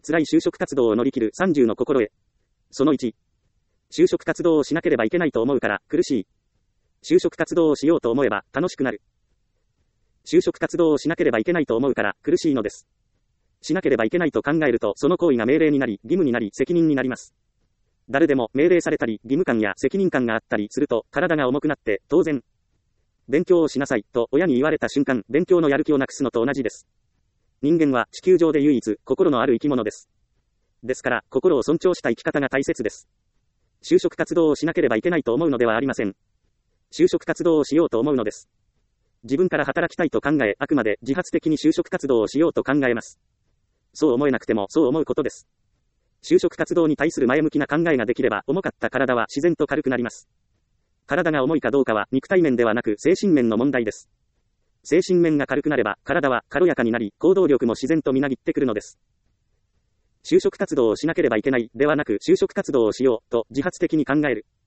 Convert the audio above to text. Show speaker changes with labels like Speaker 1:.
Speaker 1: 辛い就職活動を乗り切る30の心得。その1。就職活動をしなければいけないと思うから苦しい。就職活動をしようと思えば楽しくなる。就職活動をしなければいけないと思うから苦しいのです。しなければいけないと考えるとその行為が命令になり、義務になり、責任になります。誰でも命令されたり、義務感や責任感があったりすると体が重くなって当然。勉強をしなさいと親に言われた瞬間、勉強のやる気をなくすのと同じです。人間は地球上で唯一心のある生き物です。ですから心を尊重した生き方が大切です。就職活動をしなければいけないと思うのではありません。就職活動をしようと思うのです。自分から働きたいと考え、あくまで自発的に就職活動をしようと考えます。そう思えなくてもそう思うことです。就職活動に対する前向きな考えができれば、重かった体は自然と軽くなります。体が重いかどうかは肉体面ではなく精神面の問題です。精神面が軽くなれば、体は軽やかになり、行動力も自然とみなぎってくるのです。就職活動をしなければいけないではなく、就職活動をしようと自発的に考える。